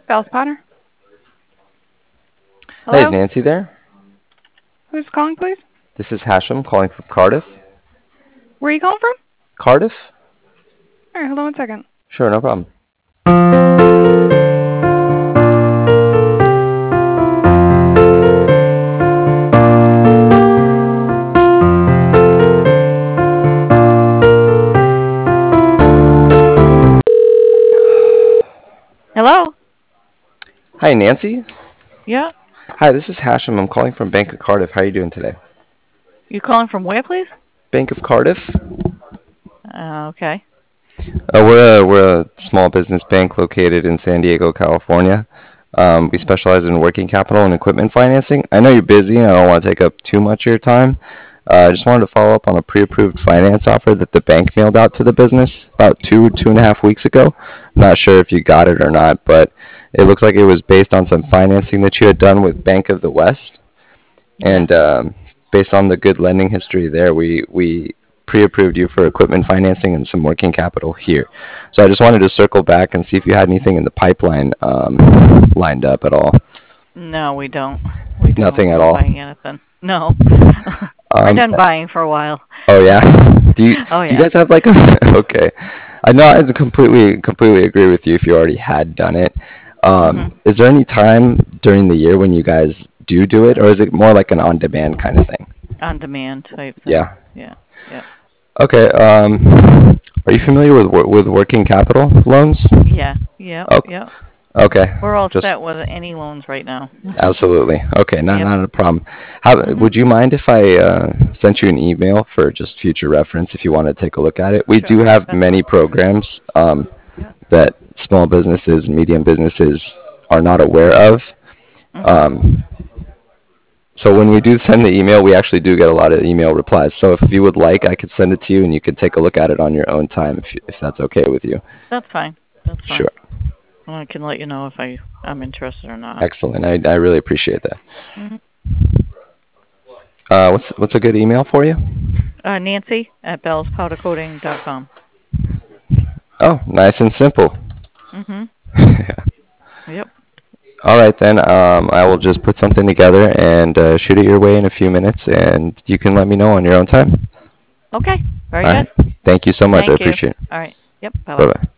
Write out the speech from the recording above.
Bells Potter. Hey, is Hello? Nancy there? Who's calling, please? This is Hashem calling from Cardiff. Where are you calling from? Cardiff? All right, hold on one second. Sure, no problem. Hello? Hi, Nancy. Yeah? Hi, this is Hashem. I'm calling from Bank of Cardiff. How are you doing today? You calling from where, please? Bank of Cardiff? Okay. We're a small business bank located in San Diego, California. We specialize in working capital and equipment financing. I know you're busy and I don't want to take up too much of your time. I just wanted to follow up on a pre-approved finance offer that the bank mailed out to the business about 2.5 weeks ago. I'm not sure if you got it or not, but it looks like it was based on some financing that you had done with Bank of the West. Yeah. And based on the good lending history there, we pre-approved you for equipment financing and some working capital here. So I just wanted to circle back and see if you had anything in the pipeline lined up at all. No, we don't. We don't. Nothing We're at not all. buying anything. No. We're Um, done buying for a while. oh yeah. Oh, Do you yeah. guys have like a okay? I know I completely agree with you if you already had done it. Hmm. Is there any time during the year when you guys do it, or is it more like an on-demand kind of thing? On demand type thing. Yeah. Yeah. Yeah. Okay. Are you familiar with with working capital loans? Yeah. Yep. Oh, Yep. okay. We're all Just set with any loans right now. absolutely. Okay, Yep. not a problem. How Hmm. would you mind if I sent you an email for just future reference if you want to take a look at it? We Sure. do have That's many fine. programs Yeah. that small businesses and medium businesses are not aware of. Hmm. Um, so when we do send the email, we actually do get a lot of email replies. So if you would like, I could send it to you and you could take a look at it on your own time if that's okay with you. That's fine. That's fine. Sure. I can let you know if I'm interested or not. Excellent. I really appreciate that. Hmm. What's a good email for you? Nancy at bellspowdercoating.com. Oh, nice and simple. Hmm. Yep. All right then. I will just put something together and shoot it your way in a few minutes, and you can let me know on your own time. Okay. Very All good. right. Thank you so much. I Thank you. appreciate it. All right. Yep. Bye Bye bye. bye.